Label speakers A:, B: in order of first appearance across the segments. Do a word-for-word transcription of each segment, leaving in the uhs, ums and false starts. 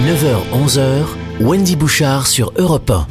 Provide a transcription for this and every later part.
A: neuf heures onze heures, Wendy Bouchard sur Europe un.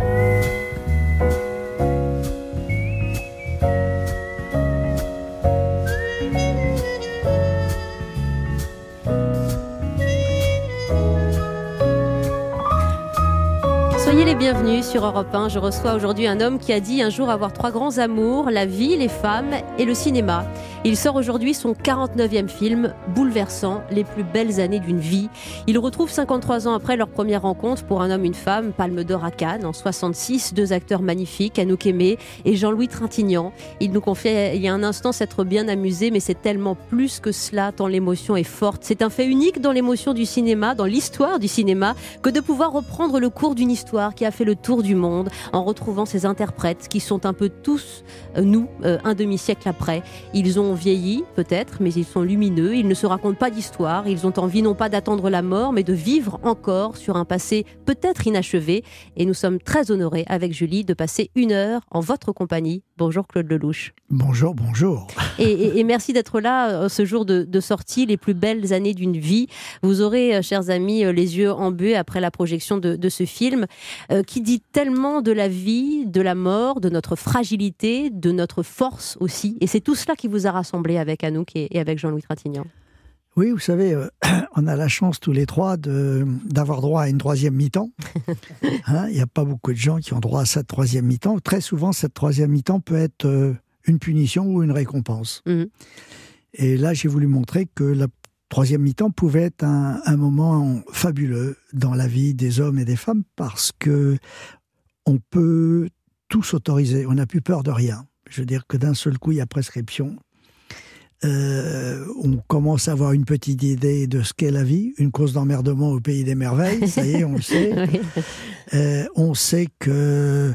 B: Soyez les bienvenus sur Europe un. Je reçois aujourd'hui un homme qui a dit un jour avoir trois grands amours, la vie, les femmes et le cinéma. Il sort aujourd'hui son quarante-neuvième film, bouleversant, les plus belles années d'une vie. Il retrouve cinquante-trois ans après leur première rencontre pour Un homme, une femme, Palme d'Or à Cannes. En soixante-six, deux acteurs magnifiques, Anouk Aimée et Jean-Louis Trintignant. Il nous confiait il y a un instant s'être bien amusé, mais c'est tellement plus que cela, tant l'émotion est forte. C'est un fait unique dans l'émotion du cinéma, dans l'histoire du cinéma, que de pouvoir reprendre le cours d'une histoire qui a fait le tour du monde en retrouvant ses interprètes qui sont un peu tous euh, nous, euh, un demi-siècle après. Ils ont vieilli peut-être, mais ils sont lumineux, ils ne se racontent pas d'histoire, ils ont envie non pas d'attendre la mort, mais de vivre encore sur un passé peut-être inachevé. Et nous sommes très honorés avec Julie de passer une heure en votre compagnie. Bonjour Claude Lelouch.
C: Bonjour, bonjour.
B: Et, et, et merci d'être là ce jour de, de sortie, les plus belles années d'une vie. Vous aurez, chers amis, les yeux embués après la projection de, de ce film euh, qui dit tellement de la vie, de la mort, de notre fragilité, de notre force aussi. Et c'est tout cela qui vous a rassemblé avec Anouk et, et avec Jean-Louis Trintignant.
C: Oui, vous savez, euh, on a la chance tous les trois de, d'avoir droit à une troisième mi-temps. Hein, il n'y a pas beaucoup de gens qui ont droit à cette troisième mi-temps. Très souvent, cette troisième mi-temps peut être euh, une punition ou une récompense. Mmh. Et là, j'ai voulu montrer que la troisième mi-temps pouvait être un, un moment fabuleux dans la vie des hommes et des femmes parce que on peut tout s'autoriser. On n'a plus peur de rien. Je veux dire que d'un seul coup, il y a prescription. Euh, on commence à avoir une petite idée de ce qu'est la vie, une cause d'emmerdement au pays des merveilles, ça y est, on le sait. Oui. Euh, on sait que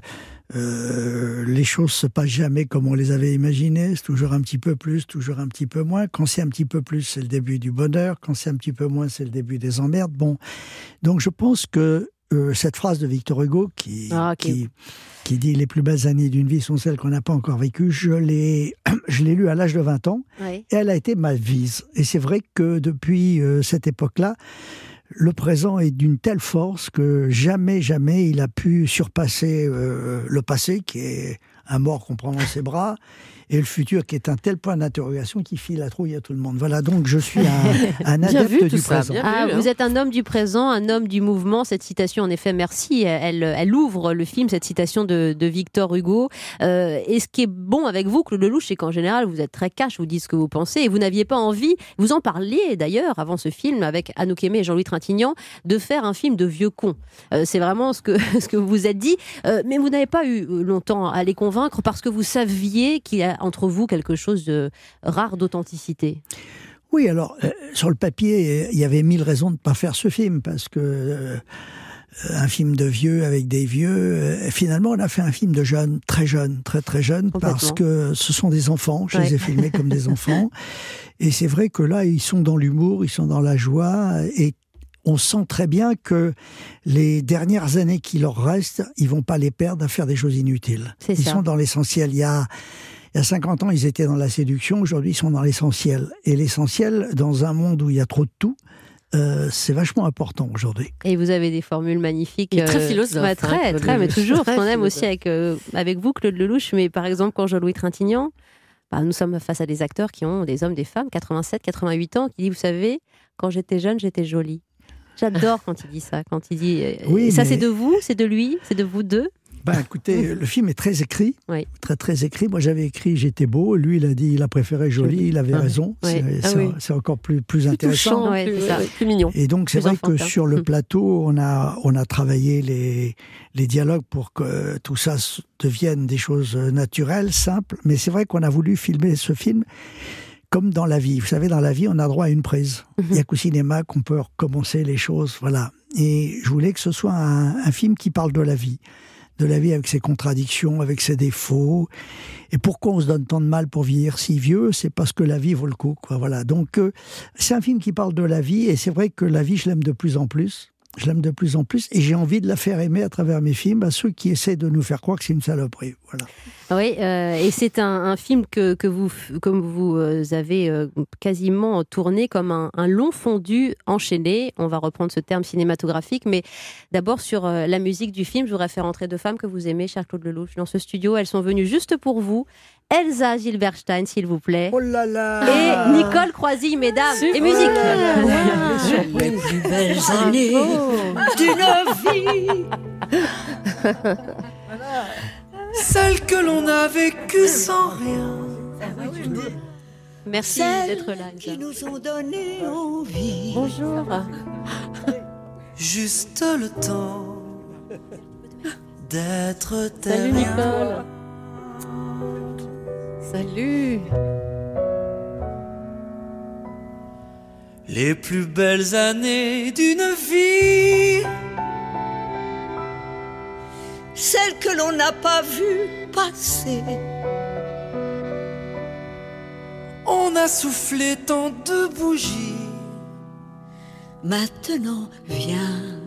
C: euh, les choses se passent jamais comme on les avait imaginées, c'est toujours un petit peu plus, toujours un petit peu moins. Quand c'est un petit peu plus, c'est le début du bonheur, quand c'est un petit peu moins, c'est le début des emmerdes. Bon, donc je pense que euh, cette phrase de Victor Hugo qui...
B: Ah, okay.
C: qui qui dit « Les plus belles années d'une vie sont celles qu'on n'a pas encore vécues », je l'ai, je l'ai lu à l'âge de vingt ans, oui. Et elle a été ma devise. Et c'est vrai que depuis euh, cette époque-là, le présent est d'une telle force que jamais, jamais il a pu surpasser euh, le passé, qui est un mort qu'on prend dans ses bras, et le futur qui est un tel point d'interrogation qui file la trouille à tout le monde. Voilà, donc je suis un, un adepte du
B: ça,
C: présent.
B: Ah,
D: vu, hein.
B: Vous êtes un homme du présent, un homme du mouvement. Cette citation, en effet, merci, elle, elle ouvre le film, cette citation de, de Victor Hugo. Euh, et ce qui est bon avec vous, Claude Lelouch, c'est qu'en général, vous êtes très cash, vous dites ce que vous pensez, et vous n'aviez pas envie, vous en parliez d'ailleurs avant ce film, avec Anouk Aimée et Jean-Louis Trintignant, de faire un film de vieux cons. Euh, c'est vraiment ce que, ce que vous vous êtes dit. Euh, mais vous n'avez pas eu longtemps à les convaincre parce que vous saviez qu'il y a entre vous quelque chose de rare d'authenticité.
C: Oui, alors, euh, sur le papier, il y avait mille raisons de ne pas faire ce film, parce que euh, un film de vieux avec des vieux, euh, finalement, on a fait un film de jeunes, très jeunes, très très jeunes, parce que ce sont des enfants, je ouais. les ai filmés comme des enfants, et c'est vrai que là, ils sont dans l'humour, ils sont dans la joie, et on sent très bien que les dernières années qui leur restent, ils vont pas les perdre à faire des choses inutiles.
B: C'est
C: ils
B: ça.
C: sont dans l'essentiel. Il y a, il y a cinquante ans, ils étaient dans la séduction. Aujourd'hui, ils sont dans l'essentiel. Et l'essentiel, dans un monde où il y a trop de tout, euh, c'est vachement important aujourd'hui.
B: Et vous avez des formules magnifiques.
D: Et très philosophe.
B: Ouais, très,
D: hein,
B: très, mais toujours. Ce qu'on aime
D: philosophe.
B: aussi avec, euh, avec vous, Claude Lelouch. Mais par exemple, quand Jean-Louis Trintignant, bah, nous sommes face à des acteurs qui ont des hommes, des femmes, quatre-vingt-sept, quatre-vingt-huit ans, qui disent, vous savez, quand j'étais jeune, j'étais jolie. J'adore quand il dit ça, quand il dit...
C: Oui,
B: ça,
C: mais...
B: c'est de vous, c'est de lui, c'est de vous deux.
C: Ben, écoutez, le film est très écrit, oui. très très écrit. Moi, j'avais écrit j'étais beau. Lui, il a dit il a préféré joli. Il avait ah, raison.
B: Oui.
C: C'est,
B: ah,
C: c'est,
B: oui.
C: c'est encore plus plus,
D: plus
C: intéressant,
D: touchant,
B: ouais,
D: plus,
B: c'est ça.
D: plus mignon.
C: Et donc, c'est
B: plus
C: vrai
B: enfantin.
C: que sur le plateau, on a on a travaillé les les dialogues pour que tout ça devienne des choses naturelles, simples. Mais c'est vrai qu'on a voulu filmer ce film comme dans la vie. Vous savez, dans la vie, on a droit à une prise. Mm-hmm. Il n'y a qu'au cinéma qu'on peut recommencer les choses. Voilà. Et je voulais que ce soit un, un film qui parle de la vie. De la vie avec ses contradictions, avec ses défauts. Et pourquoi on se donne tant de mal pour vieillir si vieux ? C'est parce que la vie vaut le coup, quoi. Voilà. Donc, euh, c'est un film qui parle de la vie. Et c'est vrai que la vie, je l'aime de plus en plus. Je l'aime de plus en plus et j'ai envie de la faire aimer à travers mes films à ceux qui essaient de nous faire croire que c'est une saloperie. Voilà.
B: Oui, euh, et c'est un, un film que, que vous, comme vous avez euh, quasiment tourné comme un, un long fondu enchaîné. On va reprendre ce terme cinématographique, mais d'abord sur euh, la musique du film, je voudrais faire entrer deux femmes que vous aimez, cher Claude Lelouch, dans ce studio. Elles sont venues juste pour vous. Elsa Zilberstein, s'il vous plaît.
C: Oh là là.
B: Et Nicole Croisille, mesdames,
C: Super.
B: et musique.
C: Oh là là. Wow.
D: Les plus belles années d'une vie. Celle que l'on a vécue sans rien.
B: Merci
D: Celles
B: d'être là, Elsa.
D: qui nous ont donné envie.
B: Bonjour.
D: Juste le temps d'être
B: Salut
D: terrien.
B: Nicole. Salut.
D: Les plus belles années d'une vie. Celles que l'on n'a pas vues passer. On a soufflé tant de bougies. Maintenant, viens,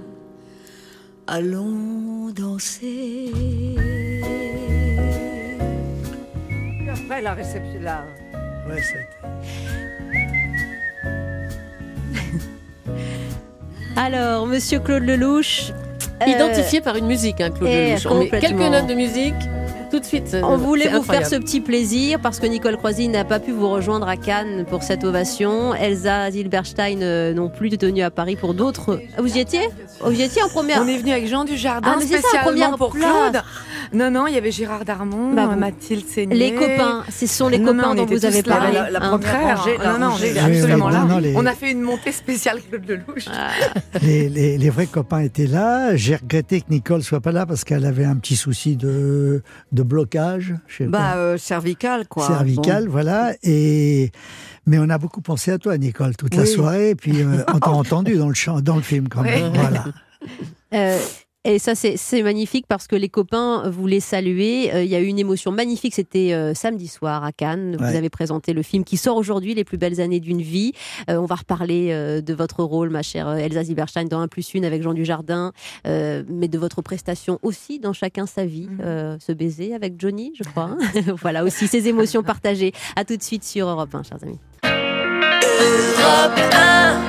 D: allons danser.
E: Après la réception, là.
C: Ouais, c'est...
B: Alors, monsieur Claude Lelouch. euh,
F: Identifié par une musique, hein, Claude
B: eh,
F: Lelouch. On met quelques
B: complètement.
F: notes de musique, tout de suite.
B: On voulait
F: c'est
B: vous faire
F: incroyable.
B: ce petit plaisir parce que Nicole Croisille n'a pas pu vous rejoindre à Cannes pour cette ovation. Elsa Zilberstein euh, non plus tenue à Paris pour d'autres. Ah, vous y étiez Vous y étiez en première.
E: On est venu avec Jean Dujardin
B: Ah, mais c'est ça, en
E: spécialement
B: première
E: pour
B: place.
E: Claude. Non, non, il y avait Gérard Darmon,
B: Bah, vous-
E: Mathilde Seigné.
B: Les copains, ce sont les
E: Non, non,
B: copains
E: on
B: dont
E: était
B: vous avez
E: tous là.
B: parlé.
E: La, la
B: hein.
E: première rangée,
F: la
E: non, non,
F: rangée.
E: j'étais
C: Oui, oui,
E: absolument
C: oui,
E: là.
C: non, non, les-
E: On a fait une montée spéciale Claude Lelouch.
C: Les, les, les vrais copains étaient là. J'ai regretté que Nicole soit pas là parce qu'elle avait un petit souci de, de blocage. Je sais
E: Bah,
C: pas.
E: euh, cervical, quoi.
C: Cervical,
E: Bon.
C: voilà. Et mais on a beaucoup pensé à toi, Nicole, toute la
E: Oui.
C: soirée. Et puis euh, on t'a entendu dans le chant, dans le film quand même.
E: Oui.
C: Voilà.
B: Euh, et ça, c'est, c'est magnifique parce que les copains voulaient saluer. Euh, Il y a eu une émotion magnifique. C'était euh, samedi soir à Cannes. Vous
C: Ouais.
B: avez présenté le film qui sort aujourd'hui, Les plus belles années d'une vie. Euh, on va reparler euh, de votre rôle, ma chère Elsa Zilberstein, dans un plus une avec Jean Dujardin, euh, mais de votre prestation aussi dans Chacun sa vie.
E: Mhm.
B: Euh, ce baiser avec Johnny, je crois. hein. Voilà aussi ces émotions partagées. À tout de suite sur Europe un, chers amis.
D: Europe un.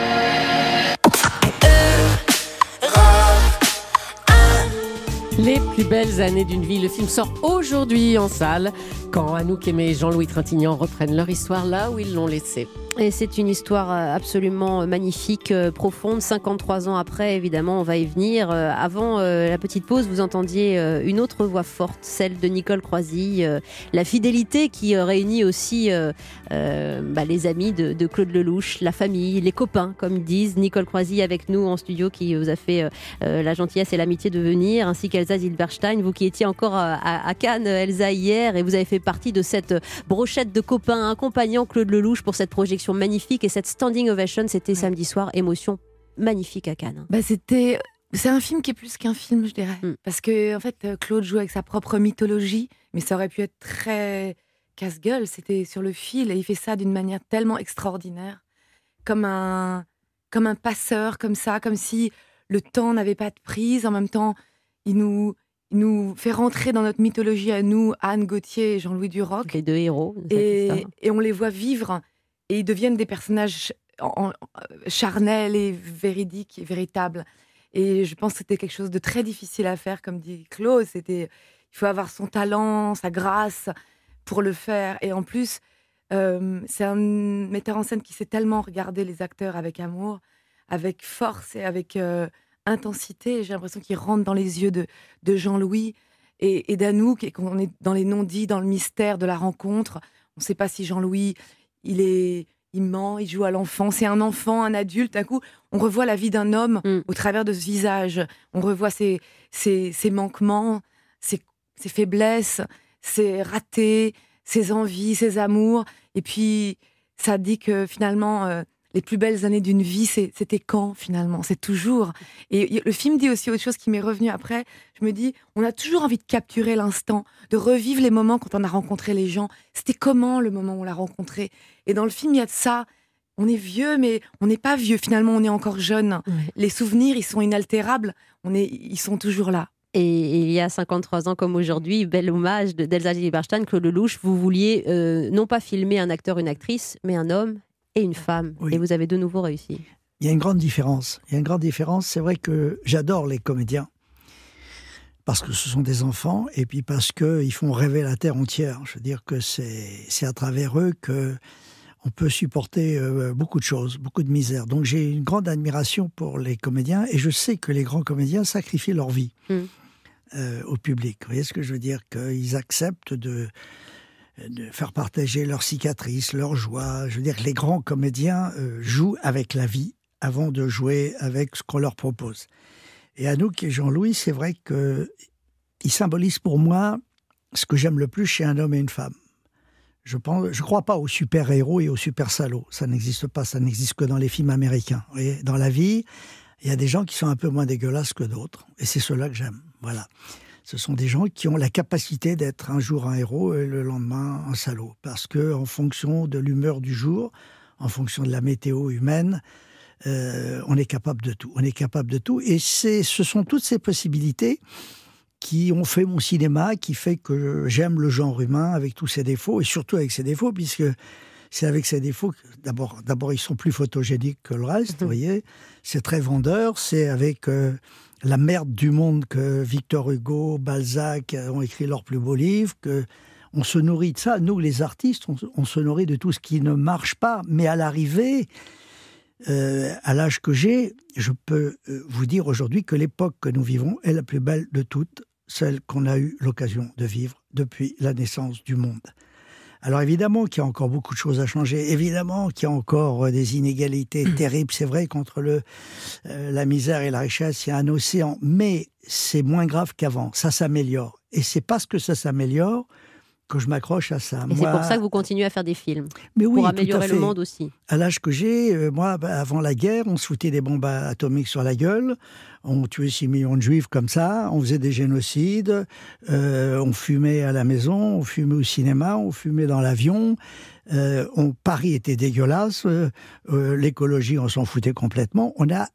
F: Les plus belles années d'une vie. Le film sort aujourd'hui en salle quand Anouk Aimée et Jean-Louis Trintignant reprennent leur histoire là où ils l'ont laissée.
B: Et c'est une histoire euh, absolument magnifique, euh, profonde. cinquante-trois ans après, évidemment, on va y venir. Euh, Avant euh, la petite pause, vous entendiez euh, une autre voix forte, celle de Nicole Croisille. euh, La fidélité qui euh, réunit aussi euh, euh, bah, les amis de, de Claude Lelouch, la famille, les copains, comme ils disent. Nicole Croisille avec nous en studio qui vous a fait euh, euh, la gentillesse et l'amitié de venir, ainsi qu'Elsa Zilberstein, vous qui étiez encore à, à- à Cannes, Elsa, hier, et vous avez fait partie de cette brochette de copains accompagnant Claude Lelouch pour cette projection magnifique et cette standing ovation. C'était samedi soir, émotion magnifique à Cannes.
E: Bah, c'était... C'est un film qui est plus qu'un film, je dirais.
B: Mm.
E: Parce que, en fait, euh, Claude joue avec sa propre mythologie, mais ça aurait pu être très casse-gueule. C'était sur le fil et il fait ça d'une manière tellement extraordinaire. Comme un, comme un passeur, comme ça, comme si le temps n'avait pas de prise. En même temps, il nous, il nous fait rentrer dans notre mythologie à nous, Anne Gauthier et Jean-Louis Duroc.
B: Les deux héros de cette
E: Et,
B: histoire.
E: et on les voit vivre et ils deviennent des personnages en- en- charnels et véridiques et véritables. Et je pense que c'était quelque chose de très difficile à faire, comme dit Claude. C'était, il faut avoir son talent, sa grâce pour le faire. Et en plus, euh, c'est un metteur en scène qui sait tellement regarder les acteurs avec amour, avec force et avec euh, intensité. J'ai l'impression qu'il rentre dans les yeux de, de Jean-Louis et, et d'Anouk, et qu'on est dans les non-dits, dans le mystère de la rencontre. On ne sait pas si Jean-Louis, il est, il ment, il joue à l'enfant. C'est un enfant, un adulte. D'un coup, on revoit la vie d'un homme
B: Mm.
E: au travers de ce visage. On revoit ses, ses, ses manquements, ses, ses faiblesses, ses ratés, ses envies, ses amours. Et puis, ça dit que finalement, euh, les plus belles années d'une vie, c'est- c'était quand finalement? C'est toujours. Et y- le film dit aussi autre chose qui m'est revenu après. Je me dis, on a toujours envie de capturer l'instant, de revivre les moments quand on a rencontré les gens. C'était comment le moment où on l'a rencontré? Et dans le film, il y a de ça. on est vieux, mais on n'est pas vieux. Finalement, on est encore jeune.
B: Ouais.
E: Les souvenirs, ils sont inaltérables. On est, ils sont toujours là.
B: Et, et il y a cinquante-trois ans comme aujourd'hui, bel hommage de- d'Elsa Zilberstein, Claude Lelouch, vous vouliez euh, non pas filmer un acteur, une actrice, mais un homme et une femme.
C: Oui.
B: Et vous avez de nouveau réussi.
C: Il y a une grande différence. Il y a une grande différence. C'est vrai que j'adore les comédiens parce que ce sont des enfants et puis parce qu'ils font rêver la terre entière. Je veux dire que c'est c'est à travers eux que on peut supporter euh, beaucoup de choses, beaucoup de misère. Donc j'ai une grande admiration pour les comédiens et je sais que les grands comédiens sacrifient leur vie
B: Mm.
C: euh, au public. Vous voyez ce que je veux dire? Qu'ils acceptent de, de faire partager leurs cicatrices, leurs joies. Je veux dire que les grands comédiens euh, jouent avec la vie avant de jouer avec ce qu'on leur propose. Et Anouk et Jean-Louis, c'est vrai qu'ils symbolisent pour moi ce que j'aime le plus chez un homme et une femme. Je pense, je crois pas aux super-héros et aux super-salauds. Ça n'existe pas, ça n'existe que dans les films américains. Vous voyez, dans la vie, il y a des gens qui sont un peu moins dégueulasses que d'autres. Et c'est ceux-là que j'aime. Voilà. Ce sont des gens qui ont la capacité d'être un jour un héros et le lendemain un salaud. Parce que, en fonction de l'humeur du jour, en fonction de la météo humaine, euh, on est capable de tout. On est capable de tout. Et c'est, ce sont toutes ces possibilités qui ont fait mon cinéma, qui fait que j'aime le genre humain avec tous ses défauts, et surtout avec ses défauts, puisque c'est avec ses défauts que, d'abord, d'abord ils sont plus photogéniques que le reste, vous voyez, c'est très vendeur, c'est avec euh, la merde du monde que Victor Hugo, Balzac ont écrit leurs plus beaux livres, que on se nourrit de ça. Nous, les artistes, on, on se nourrit de tout ce qui ne marche pas, mais à l'arrivée, euh, à l'âge que j'ai, je peux euh, vous dire aujourd'hui que l'époque que nous vivons est la plus belle de toutes, celle qu'on a eu l'occasion de vivre depuis la naissance du monde. Alors évidemment qu'il y a encore beaucoup de choses à changer, évidemment qu'il y a encore euh, des inégalités terribles, c'est vrai qu'entre le, euh, la misère et la richesse, il y a un océan, mais c'est moins grave qu'avant, ça s'améliore. Et c'est parce que ça s'améliore que je m'accroche à ça.
B: Et
C: Moi,
B: c'est pour ça que vous continuez à faire des films,
C: mais oui,
B: pour
C: tout à
B: améliorer
C: fait.
B: le monde aussi.
C: À l'âge que j'ai, euh, moi, bah, avant la guerre, on se foutait des bombes atomiques sur la gueule, on tuait six millions de juifs comme ça, on faisait des génocides, euh, on fumait à la maison, on fumait au cinéma, on fumait dans l'avion, euh, on, Paris était dégueulasse, euh, euh, l'écologie, on s'en foutait complètement. On a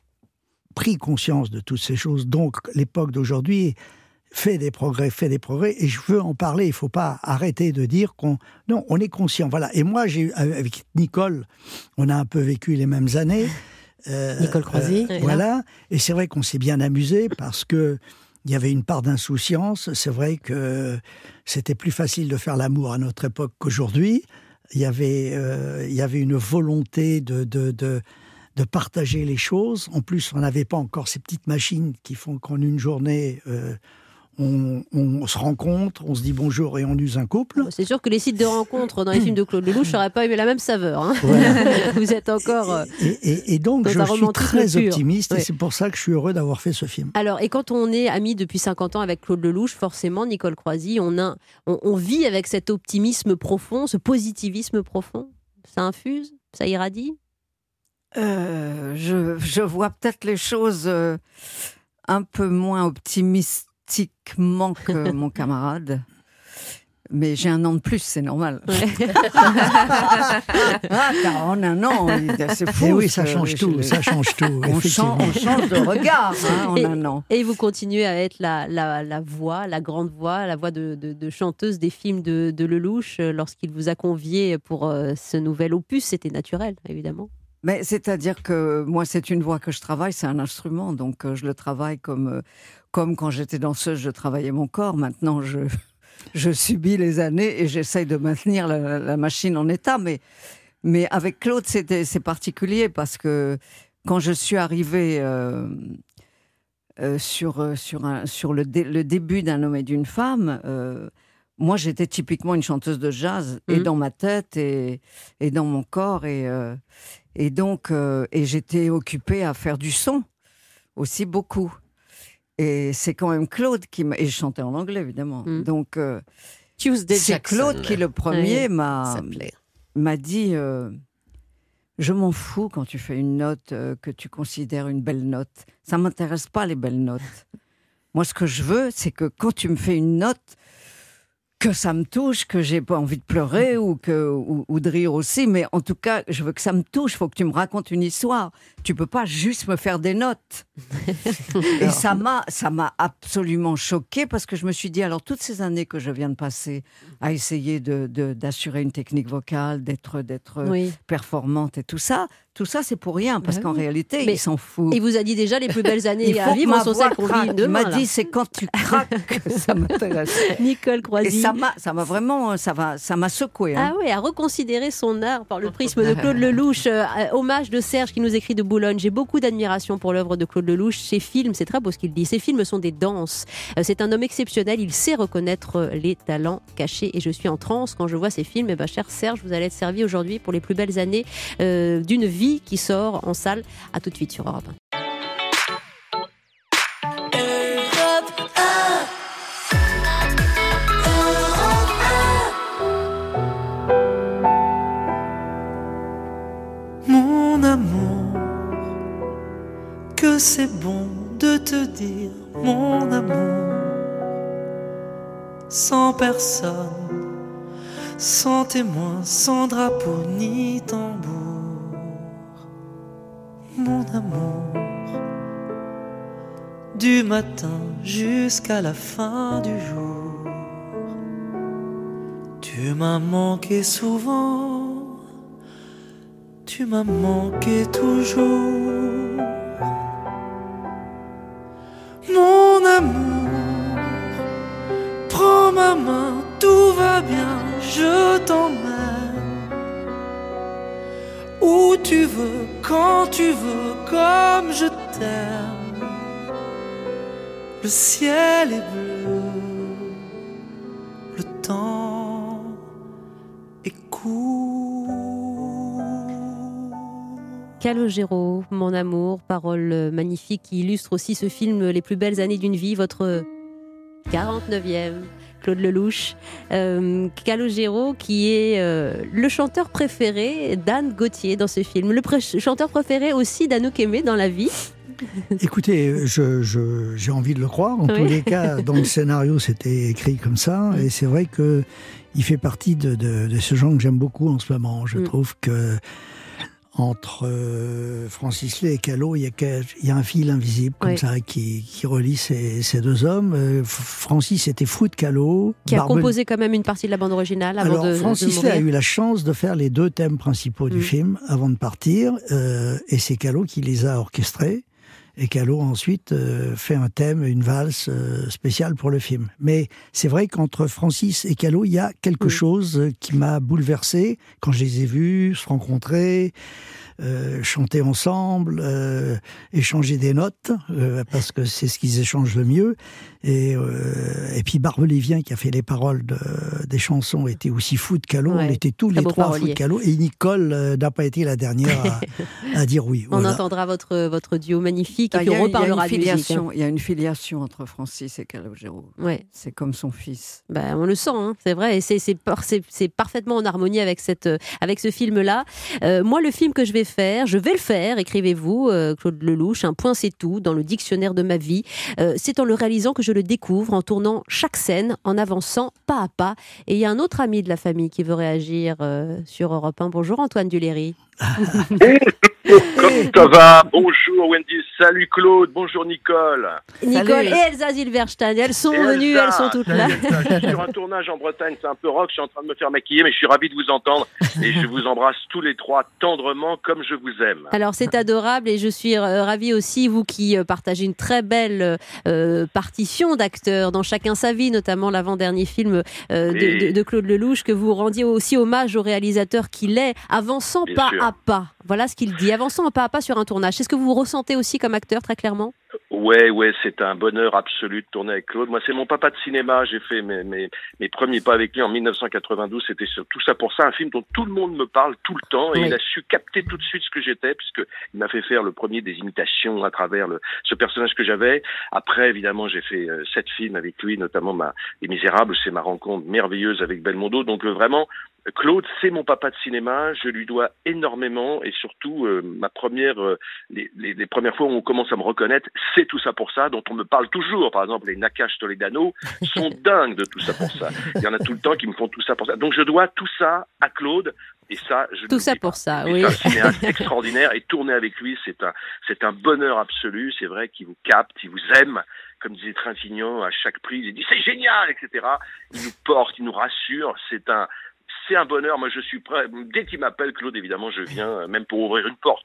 C: pris conscience de toutes ces choses. Donc, l'époque d'aujourd'hui fait des progrès, fait des progrès, et je veux en parler. Il ne faut pas arrêter de dire qu'on... Non, on est conscient, voilà. Et moi, j'ai, avec Nicole, on a un peu vécu les mêmes années. Euh,
F: Nicole Croisy.
C: euh, voilà. Et c'est vrai qu'on s'est bien amusé parce que il y avait une part d'insouciance. C'est vrai que c'était plus facile de faire l'amour à notre époque qu'aujourd'hui. Il y avait, euh, il y avait une volonté de... de, de de partager les choses. En plus, on n'avait pas encore ces petites machines qui font qu'en une journée, euh, on, on se rencontre, on se dit bonjour et on use un couple.
B: C'est sûr que les sites de rencontres dans les films de Claude Lelouch n'auraient pas eu la même saveur. Hein.
C: Voilà.
B: Vous êtes encore... euh,
C: Et, et, et donc,
B: Dans
C: je
B: un
C: suis
B: romantisme
C: très
B: pur.
C: optimiste
B: Ouais.
C: et c'est pour ça que je suis heureux d'avoir fait ce film.
B: Alors, et quand on est amis depuis cinquante ans avec Claude Lelouch, forcément, Nicole Croisy, on, a, on, on vit avec cet optimisme profond, ce positivisme profond. Ça infuse, ça irradie.
G: Euh, je, je vois peut-être les choses euh, un peu moins optimistiquement que mon camarade. Mais j'ai un an de plus, c'est normal.
B: Ouais.
G: Ah, car en un an, c'est fou.
C: Et oui, ça
G: ce-
C: change tout,
G: je-
C: ça change tout.
G: On
C: effectivement.
G: change, on change de regard hein, en
B: Et-
G: un an.
B: Et vous continuez à être la, la, la voix, la grande voix, la voix de, de, de chanteuse des films de, de Lelouch. euh, Lorsqu'il vous a convié pour euh, ce nouvel opus, c'était naturel, évidemment.
G: Mais c'est-à-dire que moi, c'est une voix que je travaille, c'est un instrument, donc euh, je le travaille comme, euh, comme quand j'étais danseuse, je travaillais mon corps. Maintenant, je, je subis les années et j'essaye de maintenir la, la machine en état. Mais, mais avec Claude, c'était, c'est particulier parce que quand je suis arrivée euh, euh, sur, euh, sur, un, sur le, dé, le début d'un homme et d'une femme, euh, moi, j'étais typiquement une chanteuse de jazz,
B: Mhm.
G: et dans ma tête et, et dans mon corps. Et, euh, et donc, euh, et j'étais occupée à faire du son, aussi beaucoup. Et c'est quand même Claude qui m'a... Et je chantais en anglais, évidemment.
B: Mhm.
G: Donc, euh,
F: Tuesday
G: c'est
F: Jackson.
G: Claude qui, le premier,
B: Ouais.
G: m'a,
F: s'appelait.
G: m'a dit euh, je m'en fous quand tu fais une note euh, que tu considères une belle note. Ça ne m'intéresse pas, les belles notes. Moi, ce que je veux, c'est que quand tu me fais une note, que ça me touche, que j'ai pas envie de pleurer ou, que, ou, ou de rire aussi, mais en tout cas, je veux que ça me touche, il faut que tu me racontes une histoire. Tu peux pas juste me faire des notes. Et ça m'a, ça m'a absolument choquée parce que je me suis dit, alors toutes ces années que je viens de passer à essayer de, de, d'assurer une technique vocale, d'être, d'être
B: Oui.
G: performante et tout ça, tout ça c'est pour rien parce
B: Bah
G: qu'en
B: oui.
G: réalité,
B: Mais
G: il s'en fout.
B: Il vous a dit déjà les plus belles années
G: Il
B: à
G: faut que
B: vivre
G: ma
B: sont
G: voix
B: celles qu'on
G: craque.
B: vit
G: Il
B: demain.
G: m'a
B: là.
G: dit, c'est quand tu craques que ça m'intéresse.
B: Nicole
G: Et
B: Croisy.
G: ça m'a, ça m'a vraiment, ça va, ça m'a secoué. Hein.
B: Ah oui, à reconsidérer son art par le prisme de Claude Lelouch. Euh, hommage de Serge qui nous écrit de Boulogne. J'ai beaucoup d'admiration pour l'œuvre de Claude Lelouch. Ses films, c'est très beau ce qu'il dit, ses films sont des danses. Euh, c'est un homme exceptionnel, il sait reconnaître les talents cachés et je suis en transe quand je vois ces films. Et ben, cher Serge, vous allez être servi aujourd'hui pour les plus belles années euh, d'une vie qui sort en salle. À tout de suite sur Europe un.
D: Mon amour, que c'est bon de te dire mon amour, sans personne, sans témoin, sans drapeau ni tambour. Mon amour, du matin jusqu'à la fin du jour, tu m'as manqué souvent, tu m'as manqué toujours. Mon amour, prends ma main, tout va bien, je t'emmène où tu veux, quand tu veux, comme je t'aime. Le ciel est bleu, le temps est court.
B: Calogero, mon amour, parole magnifique qui illustre aussi ce film Les plus belles années d'une vie, votre quarante-neuvième, Claude Lelouch. Euh, Calogero qui est euh, le chanteur préféré d'Anne Gauthier dans ce film, le pré- chanteur préféré aussi d'Anouk Aimée dans la vie.
C: Écoutez, je, je, j'ai envie de le croire. En
B: Oui.
C: tous les cas, dans le scénario, c'était écrit comme ça. Et c'est vrai que il fait partie de, de, de ce genre que j'aime beaucoup en ce moment. Je
B: Mm.
C: trouve que entre euh, Francis Lay et Callot, il y a, que- il y a un fil invisible comme
B: Oui.
C: ça qui, qui relie ces, ces deux hommes. Euh, F- Francis était fou de Callot.
B: Qui a
C: Barbel-
B: composé quand même une partie de la bande originale avant
C: Alors,
B: de,
C: Francis
B: de
C: Lay a
B: mourir.
C: eu la chance de faire les deux thèmes principaux du
B: Mm.
C: film avant de partir, euh, et c'est Callot qui les a orchestrés. Et Callot ensuite euh, fait un thème, une valse euh, spéciale pour le film. Mais c'est vrai qu'entre Francis et Callot, il y a quelque
B: Mm.
C: chose euh, qui m'a bouleversé quand je les ai vus se rencontrer, euh, chanter ensemble, euh, échanger des notes, euh, parce que c'est ce qu'ils échangent le mieux. Et, euh, et puis Barbelivien, qui a fait les paroles de, des chansons, était aussi fou de Callot.
B: Ouais,
C: On était tous
B: très
C: les
B: beau
C: trois fous
B: parolier.
C: de Callot. Et Nicole euh, n'a pas été la dernière à, à dire oui.
B: On
C: Voilà.
B: entendra votre, votre duo magnifique et
G: Ah,
B: puis
G: il y a-
B: on reparlera
G: il y a
B: de
G: une
B: musique. hein.
G: filiation, il y a une filiation entre Francis et Calogero.
B: Ouais.
G: C'est comme son fils.
B: Ben, on le sent, hein, c'est vrai, et c'est, c'est, par- c'est, c'est parfaitement en harmonie avec, cette, euh, avec ce film-là. Euh, moi, le film que je vais faire, je vais le faire, écrivez-vous, euh, Claude Lelouch, un point c'est tout, dans le dictionnaire de ma vie. Euh, c'est en le réalisant que je le découvre, en tournant chaque scène, en avançant pas à pas. Et il y a un autre ami de la famille qui veut réagir euh, sur Europe un. Bonjour Antoine Duléry.
H: Comment ça va? Bonjour Wendy, salut Claude, bonjour Nicole.
B: Nicole et Elsa Zilberstein, elles sont
H: Et
B: venues,
H: Elsa,
B: elles sont toutes là.
H: Elsa, je suis sur un tournage en Bretagne, c'est un peu rock, je suis en train de me faire maquiller, mais je suis ravi de vous entendre et je vous embrasse tous les trois tendrement comme je vous aime.
B: Alors c'est adorable et je suis euh, ravie aussi, vous qui euh, partagez une très belle euh, partition d'acteurs dans Chacun sa vie, notamment l'avant-dernier film euh, de,
H: Oui.
B: de- de Claude Lelouch, que vous rendiez aussi hommage au réalisateur qu'il est, avançant
H: Bien
B: pas
H: sûr.
B: à pas. Voilà ce qu'il dit, avançant pas à pas sur un tournage. C'est ce que vous ressentez aussi comme acteur, très clairement?
H: Ouais, ouais, c'est un bonheur absolu de tourner avec Claude. Moi, c'est mon papa de cinéma. J'ai fait mes, mes, mes premiers pas avec lui en mille neuf cent quatre-vingt-douze. C'était sur tout ça pour ça, un film dont tout le monde me parle tout le temps. Et
B: Oui.
H: il a su capter tout de suite ce que j'étais, puisque il m'a fait faire le premier des imitations à travers le, ce personnage que j'avais. Après, évidemment, j'ai fait euh, sept films avec lui, notamment ma, Les Misérables. C'est ma rencontre merveilleuse avec Belmondo. Donc, euh, vraiment, Claude, c'est mon papa de cinéma, je lui dois énormément et surtout euh, ma première, euh, les, les, les premières fois où on commence à me reconnaître, c'est Tout ça pour ça, dont on me parle toujours. Par exemple, les Nakash Toledano sont dingues de Tout ça pour ça. Il y en a tout le temps qui me font Tout ça pour ça. Donc je dois tout ça à Claude. Et ça, je
B: Tout ça
H: pas.
B: pour ça,
H: et
B: oui.
H: C'est un cinéaste extraordinaire et tourner avec lui, c'est un, c'est un bonheur absolu. C'est vrai qu'il vous capte, il vous aime. Comme disait Trintignant, à chaque prise, il dit c'est génial, et cetera. Il nous porte, il nous rassure. C'est un, c'est un bonheur. Moi, je suis prêt. Dès qu'il m'appelle, Claude, évidemment, je viens, même pour ouvrir une porte.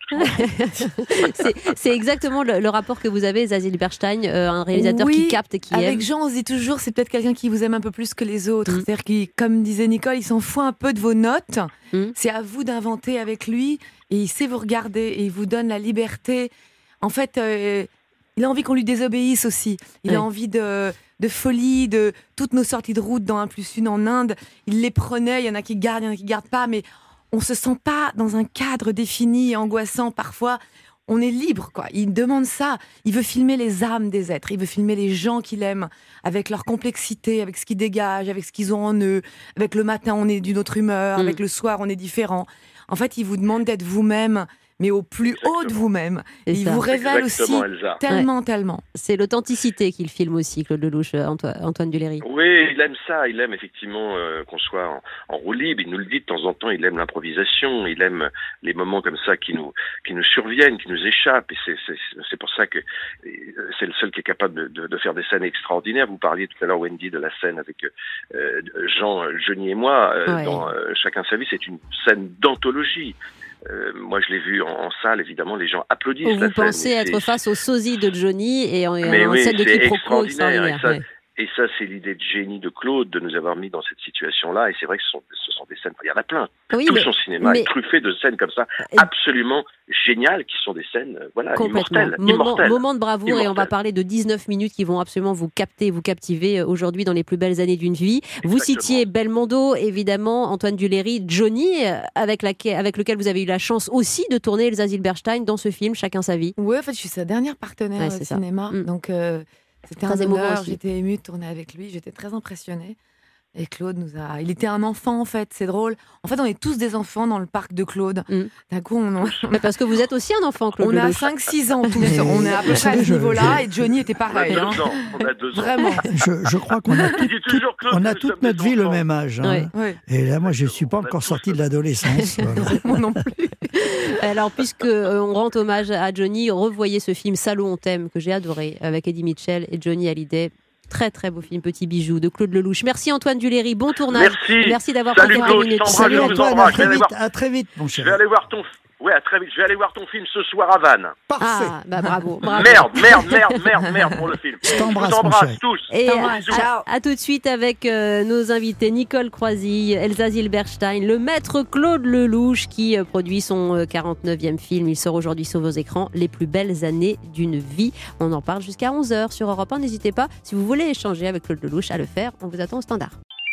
B: c'est, c'est exactement le, le rapport que vous avez, Zazie Berstein, euh, un réalisateur
E: oui,
B: qui capte et qui
E: avec
B: aime.
E: Avec Jean, on se dit toujours, c'est peut-être quelqu'un qui vous aime un peu plus que les autres.
B: Mm.
E: C'est-à-dire qu'il, comme disait Nicole, il s'en fout un peu de vos notes.
B: Mm.
E: C'est à vous d'inventer avec lui. Et il sait vous regarder et il vous donne la liberté. En fait, euh, il a envie qu'on lui désobéisse aussi. Il
B: oui.
E: a envie de, de folie, de toutes nos sorties de route dans un plus une en Inde. Il les prenait, il y en a qui gardent, il y en a qui gardent pas, mais on se sent pas dans un cadre défini et angoissant parfois. On est libre, quoi. Il demande ça. Il veut filmer les âmes des êtres. Il veut filmer les gens qu'il aime, avec leur complexité, avec ce qu'ils dégagent, avec ce qu'ils ont en eux. Avec le matin, on est d'une autre humeur. Mm. Avec le soir, on est différent. En fait, il vous demande d'être vous-même, mais au plus
H: Exactement.
E: haut de vous-même.
B: Et
E: il
B: ça.
E: vous révèle
H: Exactement,
E: aussi
H: Elsa.
E: tellement,
B: ouais.
E: tellement.
B: C'est l'authenticité qu'il filme aussi, Claude Lelouch, Antoine, Antoine Duléry.
H: Oui, il aime ça. Il aime effectivement euh, qu'on soit en, en roue libre. Il nous le dit de temps en temps. Il aime l'improvisation. Il aime les moments comme ça qui nous qui nous surviennent, qui nous échappent. Et c'est c'est, c'est pour ça que c'est le seul qui est capable de, de, de faire des scènes extraordinaires. Vous parliez tout à l'heure, Wendy, de la scène avec euh, Jean, Johnny et moi euh,
B: ouais.
H: dans euh, Chacun sa vie. C'est une scène d'anthologie. Euh, moi, je l'ai vu en, en salle, évidemment, les gens applaudissent.
B: Vous
H: la
B: pensez
H: scène,
B: être
H: c'est,
B: face au sosie de Johnny et en,
H: mais
B: en
H: oui,
B: scène de
H: c'est
B: quiproquo
H: extraordinaire.
B: extraordinaire.
H: Et ça,
B: ouais.
H: et ça, c'est l'idée de génie de Claude de nous avoir mis dans cette situation-là. Et c'est vrai que ce sont, ce sont des scènes, il y en a plein.
B: Oui,
H: Tout
B: mais,
H: son cinéma
B: mais...
H: est truffé de scènes comme ça, absolument géniales, qui sont des scènes, voilà, immortelles.
B: Moment,
H: immortelles.
B: moment de bravoure,
H: immortelles.
B: Et on va parler de dix-neuf minutes qui vont absolument vous capter, vous captiver aujourd'hui dans les plus belles années d'une vie.
H: Exactement.
B: Vous citiez Belmondo, évidemment, Antoine Duléry, Johnny, avec, laquelle, avec lequel vous avez eu la chance aussi de tourner Elsa Zilberstein dans ce film Chacun sa vie.
E: Oui, en fait, je suis sa dernière partenaire
B: ouais,
E: au
B: c'est
E: cinéma.
B: Mm.
E: Donc, euh, c'était
B: très
E: un honneur.
B: aussi.
E: J'étais émue de tourner avec lui. J'étais très impressionnée. Et Claude nous a... Il était un enfant, en fait. C'est drôle. En fait, on est tous des enfants dans le parc de Claude.
B: Mm.
E: D'un coup, on...
B: Mais parce que vous êtes aussi un enfant, Claude
E: On a
B: Lelouch.
E: cinq six ans tous. On est à peu près à ce
C: je-
E: niveau-là.
C: je-
E: Et Johnny était pareil.
H: On a
E: hein.
H: deux ans. On a deux ans.
E: Vraiment.
C: Je, je crois qu'on a, tout-
H: Il dit toujours, Claude,
C: on a
H: nous
C: toute
H: sommes
C: notre
H: des
C: vie le
H: enfants.
C: même âge. hein.
B: Ouais.
E: Ouais.
C: Et là, moi, je ne suis pas
H: On a
C: encore
H: tous
C: sorti de
H: le-
C: l'adolescence. voilà.
E: Moi non plus.
B: Alors, puisque euh, on rend hommage à Johnny, revoyez ce film Salaud on t'aime, que j'ai adoré, avec Eddie Mitchell et Johnny Hallyday. Très très beau film, Petit bijou de Claude Lelouch. Merci Antoine Duléry, bon tournage.
H: Merci.
B: Merci d'avoir
H: Salut,
B: passé quelques
H: Claude, je
B: minutes.
H: t'embrasse.
C: Salut
H: je vous
C: Antoine, à
H: embrasse. Je vais
C: très
H: aller
C: vite,
H: voir-
C: à très vite, mon
H: Je
C: cher.
H: vais aller voir ton... Ouais, à très vite. Je vais aller voir ton film ce soir à Vannes.
C: Parfait.
B: Ah, bah bravo, bravo.
H: Merde, merde, merde, merde, merde pour le film.
C: Je t'embrasse,
H: Je vous
C: mon
H: embrasse
C: chéri.
H: tous.
B: Et
E: T'embrasse.
B: à,
E: Ciao.
B: à tout de suite avec euh, nos invités Nicole Croisille, Elsa Zilberstein, le maître Claude Lelouch qui euh, produit son euh, quarante-neuvième film. Il sort aujourd'hui sur vos écrans, Les plus belles années d'une vie. On en parle jusqu'à onze heures sur Europe un. N'hésitez pas, si vous voulez échanger avec Claude Lelouch, à le faire. On vous attend au standard.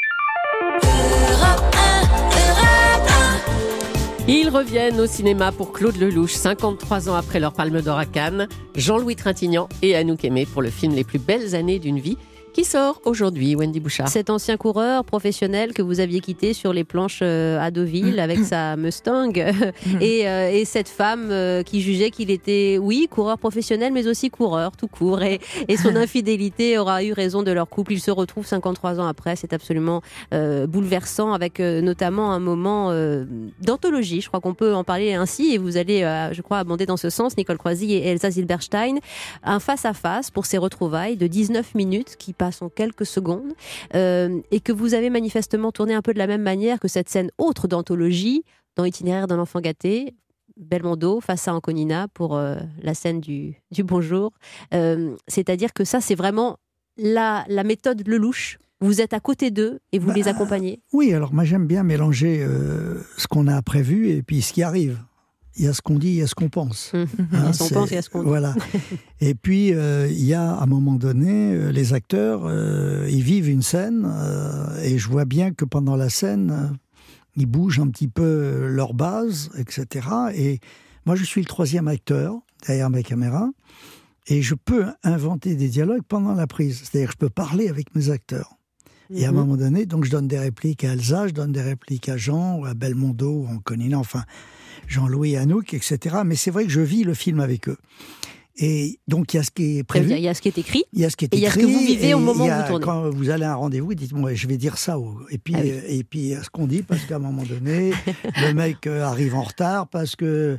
F: Ils reviennent au cinéma pour Claude Lelouch, cinquante-trois ans après leur Palme d'Or à Cannes, Jean-Louis Trintignant et Anouk Aimée pour le film Les plus belles années d'une vie, qui sort aujourd'hui, Wendy Bouchard.
B: Cet ancien coureur professionnel que vous aviez quitté sur les planches euh, à Deauville avec sa Mustang et, euh, et cette femme euh, qui jugeait qu'il était, oui, coureur professionnel mais aussi coureur tout court et, et son infidélité aura eu raison de leur couple. Ils se retrouvent cinquante-trois ans après, c'est absolument euh, bouleversant avec euh, notamment un moment euh, d'anthologie, je crois qu'on peut en parler ainsi et vous allez, euh, je crois, abonder dans ce sens, Nicole Croisille et Elsa Zilberstein, un face-à-face pour ces retrouvailles de dix-neuf minutes qui passent en quelques secondes euh, et que vous avez manifestement tourné un peu de la même manière que cette scène autre d'anthologie dans Itinéraire d'un enfant gâté, Belmondo face à Anconina pour euh, la scène du, du bonjour. Euh, c'est-à-dire que ça, c'est vraiment la, la méthode Lelouch. Vous êtes à côté d'eux et vous
C: Bah,
B: les accompagnez.
C: Oui, alors moi j'aime bien mélanger euh, ce qu'on a prévu et puis ce qui arrive. Il y a ce qu'on dit, il y a ce qu'on pense.
B: Mmh.
C: Hein,
B: il y a ce qu'on
C: c'est-
B: pense, il y a ce qu'on dit.
C: Voilà. Et puis, euh, il y a, à un moment donné, euh, les acteurs, euh, ils vivent une scène, euh, et je vois bien que pendant la scène, euh, ils bougent un petit peu leur base, et cetera. Et moi, je suis le troisième acteur derrière ma caméra, et je peux inventer des dialogues pendant la prise. C'est-à-dire que je peux parler avec mes acteurs. Et à un moment donné, donc je donne des répliques à Elsa, je donne des répliques à Jean, à Belmondo, à Anconina, enfin Jean-Louis, Anouk, et cetera. Mais c'est vrai que je vis le film avec eux. Et donc il y a ce qui est prévu.
B: Il y a ce qui est écrit.
C: Il y a ce qui est
B: et
C: écrit.
B: Il y a ce que vous vivez au moment où vous tournez.
C: Quand vous allez à un rendez-vous, dites-moi, je vais dire ça. Et puis, ah oui. et puis ce qu'on dit, parce qu'à un moment donné, le mec arrive en retard parce que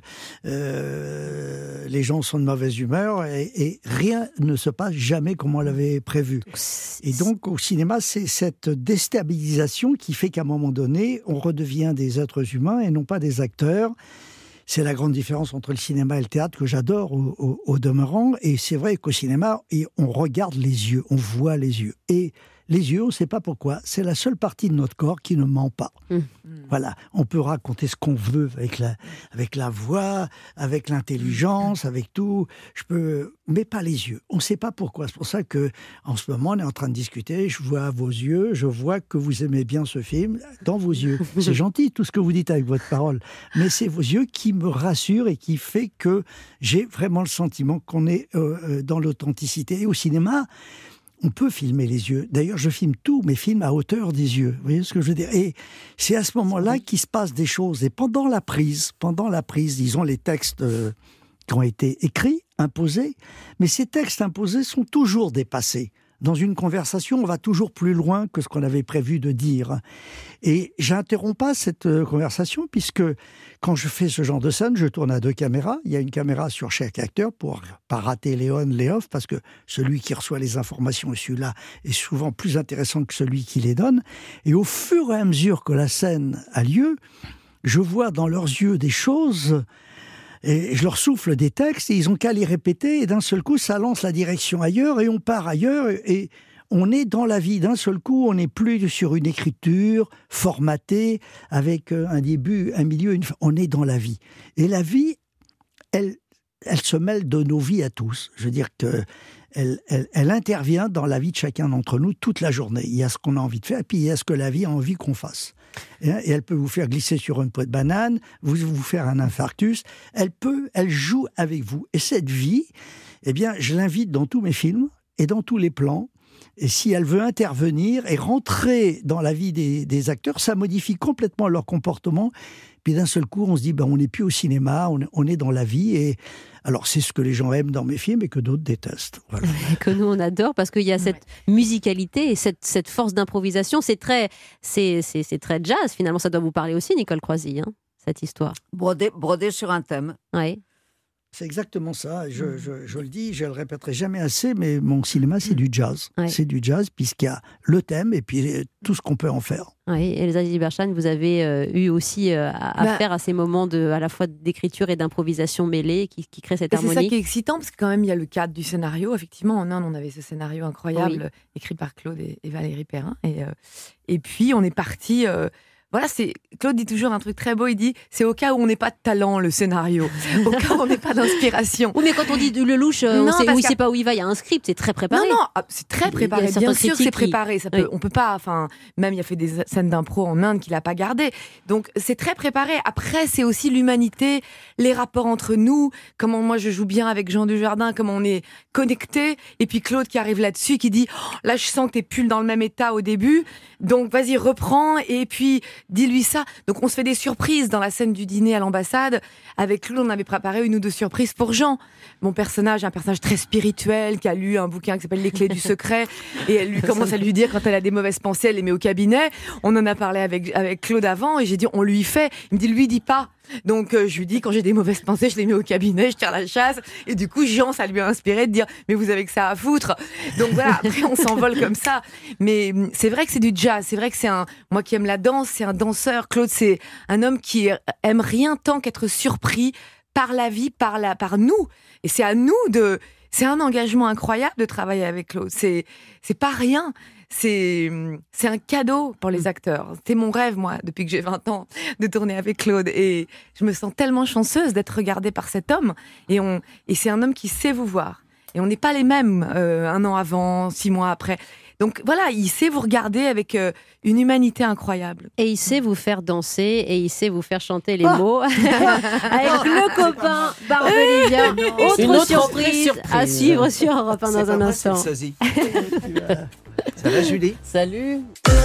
C: euh, les gens sont de mauvaise humeur et, et rien ne se passe jamais comme on l'avait prévu. Et donc au cinéma, c'est cette déstabilisation qui fait qu'à un moment donné, on redevient des êtres humains et non pas des acteurs. C'est la grande différence entre le cinéma et le théâtre que j'adore au, au, au demeurant. Et c'est vrai qu'au cinéma, on regarde les yeux, on voit les yeux. Et les yeux, on ne sait pas pourquoi, c'est la seule partie de notre corps qui ne ment pas. Mmh. Voilà, on peut raconter ce qu'on veut avec la, avec la voix, avec l'intelligence, avec tout. Je peux, mais pas les yeux. On ne sait pas pourquoi. C'est pour ça que, en ce moment, on est en train de discuter. Je vois vos yeux, je vois que vous aimez bien ce film dans vos yeux. C'est gentil tout ce que vous dites avec votre parole, mais c'est vos yeux qui me rassurent et qui fait que j'ai vraiment le sentiment qu'on est euh, dans l'authenticité. Et au cinéma, on peut filmer les yeux. D'ailleurs, je filme tous mes films à hauteur des yeux. Vous voyez ce que je veux dire ? Et c'est à ce moment-là qu'il se passe des choses. Et pendant la prise, pendant la prise, disons les textes euh, qui ont été écrits, imposés, mais ces textes imposés sont toujours dépassés. Dans une conversation, on va toujours plus loin que ce qu'on avait prévu de dire. Et j'interromps pas cette conversation puisque quand je fais ce genre de scène, je tourne à deux caméras. Il y a une caméra sur chaque acteur pour pas rater les on, les off, parce que celui qui reçoit les informations et celui-là est souvent plus intéressant que celui qui les donne. Et au fur et à mesure que la scène a lieu, je vois dans leurs yeux des choses. Et je leur souffle des textes et ils ont qu'à les répéter et d'un seul coup, ça lance la direction ailleurs et on part ailleurs et on est dans la vie. D'un seul coup, on n'est plus sur une écriture formatée avec un début, un milieu, une fin. On est dans la vie. Et la vie, elle, elle se mêle de nos vies à tous. Je veux dire que Elle, elle, elle intervient dans la vie de chacun d'entre nous toute la journée. Il y a ce qu'on a envie de faire, et puis il y a ce que la vie a envie qu'on fasse. Et, et elle peut vous faire glisser sur une peau de banane, vous, vous faire un infarctus. Elle peut, elle joue avec vous. Et cette vie, eh bien, je l'invite dans tous mes films et dans tous les plans. Et si elle veut intervenir et rentrer dans la vie des, des acteurs, ça modifie complètement leur comportement. Puis d'un seul coup, on se dit, ben, on n'est plus au cinéma, on, on est dans la vie. Et alors, c'est ce que les gens aiment dans mes films et que d'autres détestent. Voilà.
B: Que nous, on adore parce qu'il y a cette ouais. musicalité et cette, cette force d'improvisation. C'est très, c'est, c'est, c'est très jazz, finalement. Ça doit vous parler aussi, Nicole Croisille, hein, cette histoire.
G: Brodé, brodé sur un thème.
B: Oui.
C: C'est exactement ça. Je, je, je le dis, je le répéterai jamais assez, mais mon cinéma, c'est du jazz. Ouais. C'est du jazz, puisqu'il y a le thème et puis tout ce qu'on peut en faire.
B: Oui, Elsa Zilberstein, vous avez euh, eu aussi euh, à bah, faire à ces moments de, à la fois d'écriture et d'improvisation mêlée qui, qui créent cette harmonie.
E: C'est ça qui est excitant, parce que quand même, il y a le cadre du scénario. Effectivement, en Inde, on avait ce scénario incroyable, oui. écrit par Claude et, et Valérie Perrin. Et, euh, et puis, on est parti... Euh, Voilà, c'est Claude dit toujours un truc très beau, il dit c'est au cas où on n'est pas de talent, le scénario, au cas où on n'est pas d'inspiration.
B: Oui, mais quand on dit le louche, non, on sait, oui, sait pas où il va, il y a un script, c'est très préparé.
E: Non, non, c'est très préparé, bien sûr c'est préparé, ça peut, oui. on peut pas, enfin, même il a fait des scènes d'impro en Inde qu'il a pas gardées, donc c'est très préparé. Après, c'est aussi l'humanité, les rapports entre nous, comment moi je joue bien avec Jean Dujardin, comment on est connectés, et puis Claude qui arrive là-dessus, qui dit oh, là je sens que t'es plus dans le même état au début, donc vas-y reprends, et puis dis-lui ça. Donc on se fait des surprises dans la scène du dîner à l'ambassade. Avec Claude, on avait préparé une ou deux surprises pour Jean. Mon personnage, un personnage très spirituel, qui a lu un bouquin qui s'appelle Les Clés du Secret, et elle lui commence à lui dire quand elle a des mauvaises pensées, elle les met au cabinet. On en a parlé avec, avec Claude avant, et j'ai dit on lui fait. Il me dit lui dis pas. Donc euh, je lui dis quand j'ai des mauvaises pensées, je les mets au cabinet, je tire la chasse, et du coup Jean, ça lui a inspiré de dire mais vous avez que ça à foutre. Donc voilà, après on s'envole comme ça. Mais c'est vrai que c'est du jazz, c'est vrai que c'est un, moi qui aime la danse, c'est un danseur. Claude, c'est un homme qui aime rien tant qu'être surpris par la vie, par la, par nous. Et c'est à nous de, c'est un engagement incroyable de travailler avec Claude. C'est, c'est pas rien. C'est, c'est un cadeau pour les acteurs. C'était mon rêve, moi, depuis que j'ai vingt ans, de tourner avec Claude. Et je me sens tellement chanceuse d'être regardée par cet homme. Et, on, et c'est un homme qui sait vous voir. Et on n'est pas les mêmes euh, un an avant, six mois après. Donc voilà, il sait vous regarder avec euh, une humanité incroyable.
B: Et il sait vous faire danser et il sait vous faire chanter les oh mots avec le copain barbelivien. Autre, autre surprise, surprise à suivre sur Europe un dans un instant.
I: Ça va, Julie?
F: Salut.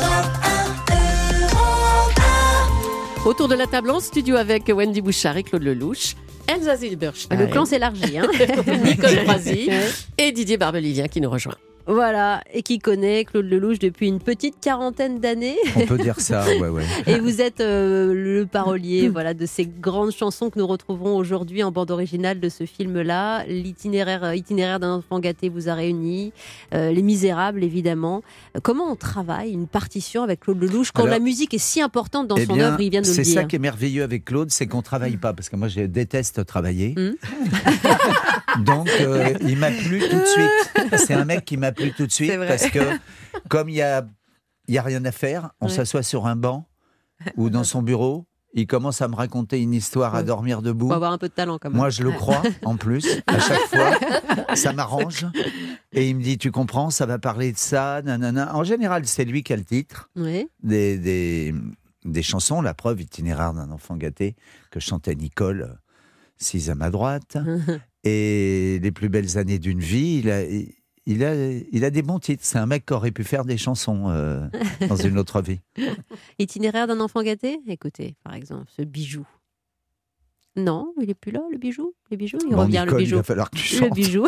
F: Autour de la table en studio avec Wendy Bouchard et Claude Lelouch, Elsa Zilberstein.
B: Le clan s'élargit. Hein.
F: Nicole Croisy et Didier Barbelivien qui nous rejoint.
B: Voilà, et qui connaît Claude Lelouch depuis une petite quarantaine d'années.
I: On peut dire ça, ouais, ouais.
B: Et vous êtes euh, le parolier voilà, de ces grandes chansons que nous retrouverons aujourd'hui en bande originale de ce film-là. L'itinéraire itinéraire d'un enfant gâté vous a réunis, euh, Les Misérables, évidemment. Comment on travaille une partition avec Claude Lelouch quand
I: Alors,
B: la musique est si importante dans
I: eh
B: son
I: bien,
B: œuvre, il vient de le
I: c'est
B: dire.
I: ça qui est merveilleux avec Claude, c'est qu'on travaille pas, parce que moi je déteste travailler.
B: Mmh.
I: Donc euh, il m'a plu tout de suite. C'est un mec qui m'a plu tout de suite parce que comme il y a, il y a rien à faire, on
B: ouais.
I: s'assoit sur un banc ou dans son bureau, il commence à me raconter une histoire à dormir debout.
B: Il faut avoir un peu de talent quand même.
I: Moi je le crois en plus, à chaque fois, ça m'arrange. Et il me dit, tu comprends, ça va parler de ça, nanana. En général, c'est lui qui a le titre
B: Oui.
I: des, des, des chansons, la preuve, Itinéraire d'un enfant gâté, que chantait Nicole, six à ma droite. Et Les plus belles années d'une vie, il a, il, a, il a des bons titres. C'est un mec qui aurait pu faire des chansons euh, dans une autre vie.
B: Itinéraire d'un enfant gâté. Écoutez, par exemple, ce bijou. Non, il n'est plus là, le bijou. Le bijou, il
I: bon,
B: revient,
I: Nicole,
B: le bijou.
I: Il va falloir que tu
B: Le
I: chantes.
B: bijou.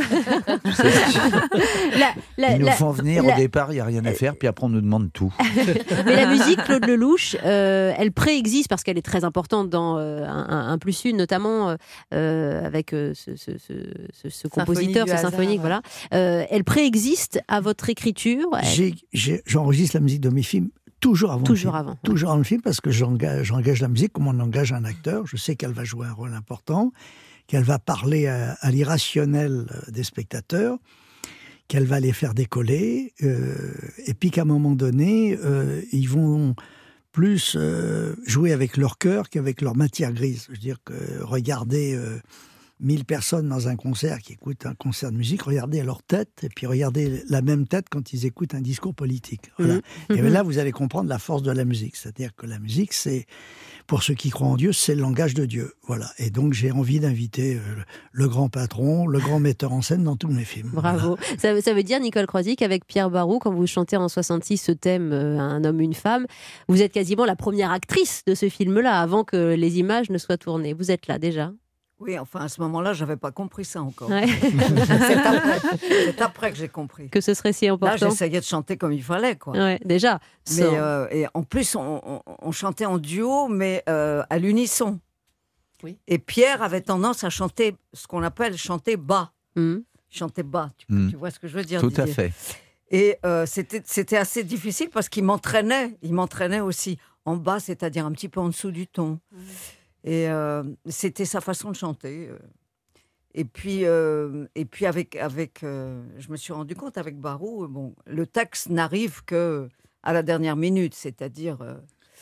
B: la, la,
I: Ils nous
B: la,
I: font venir,
B: la,
I: au départ, il n'y a rien à faire, puis après on nous demande tout.
B: Mais la musique, Claude Lelouch, euh, elle préexiste parce qu'elle est très importante dans euh, un, un plus une, notamment euh, avec euh, ce, ce, ce, ce, ce compositeur, ce symphonique, voilà. Euh, elle préexiste à votre écriture.
C: J'ai, j'ai, j'enregistre la musique de mes films toujours avant
B: Toujours
C: le film.
B: avant.
C: Toujours avant le film, parce que j'engage, j'engage la musique comme on engage un acteur. Je sais qu'elle va jouer un rôle important, qu'elle va parler à, à l'irrationnel des spectateurs, qu'elle va les faire décoller, euh, et puis qu'à un moment donné, euh, ils vont plus euh, jouer avec leur cœur qu'avec leur matière grise. Je veux dire que regarder euh, mille personnes dans un concert qui écoutent un concert de musique, regardez à leur tête, et puis regardez la même tête quand ils écoutent un discours politique. Voilà. Mmh. Et là, vous allez comprendre la force de la musique. C'est-à-dire que la musique, c'est, pour ceux qui croient en Dieu, c'est le langage de Dieu. Voilà. Et donc, j'ai envie d'inviter euh, le grand patron, le grand metteur en scène dans tous mes films.
B: Bravo.
C: Voilà.
B: Ça, ça veut dire, Nicole Croisy, qu'avec Pierre Barou, quand vous chantez en soixante-six ce thème, euh, Un homme, une femme, vous êtes quasiment la première actrice de ce film-là, avant que les images ne soient tournées. Vous êtes là, déjà ?
G: Oui, enfin, à ce moment-là, je n'avais pas compris ça encore.
B: Ouais.
G: c'est, après, c'est après que j'ai compris.
B: Que ce serait si important.
G: Là, j'essayais de chanter comme il fallait, quoi.
B: Ouais, déjà.
G: Mais, euh, et en plus, on, on, on chantait en duo, mais euh, à l'unisson.
F: Oui.
G: Et Pierre avait tendance à chanter ce qu'on appelle chanter bas.
B: Mmh.
G: Chanter bas, tu,
I: mmh.
G: tu vois ce que je veux dire,
I: Tout
G: Didier.
I: à fait.
G: Et euh, c'était, c'était assez difficile parce qu'il m'entraînait. Il m'entraînait aussi en bas, c'est-à-dire un petit peu en dessous du ton. Mmh. Et euh, c'était sa façon de chanter. Et puis, euh, et puis avec, avec euh, je me suis rendu compte avec Barou, bon, le texte n'arrive que à la dernière minute, c'est-à-dire euh,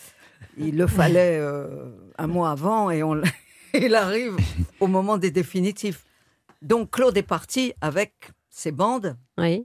G: il le fallait euh, un mois avant et on, il arrive au moment des définitifs. Donc Claude est parti avec ses bandes,
B: oui.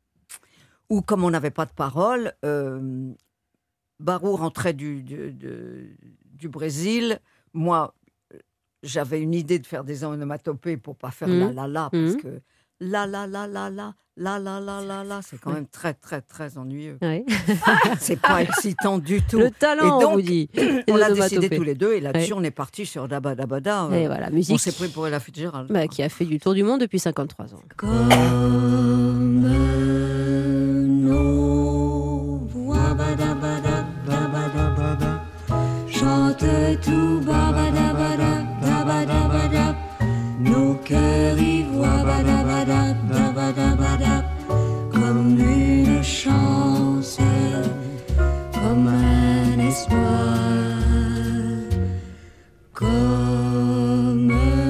G: où comme on n'avait pas de parole, euh, Barou rentrait du, du, du, du Brésil. Moi, j'avais une idée de faire des onomatopées pour pas faire mmh. la la la, parce mmh. que la la la la la la la la la la, c'est quand même très très très ennuyeux.
B: Oui.
G: C'est pas excitant du tout.
B: Le talent,
G: et donc,
B: on vous dit.
G: On l'a décidé tous les deux, et là-dessus, oui. on est parti sur Dabadabada.
B: Et voilà, musique.
G: On s'est pris pour Ella Fitzgerald.
B: Bah, qui a fait du tour du monde depuis cinquante-trois ans.
J: Comme nos voix, badabada, dabadabada, chante tout babadabada, dabadabada, nos cœurs y voient badabada, dabadabada, comme une chance, comme un espoir, comme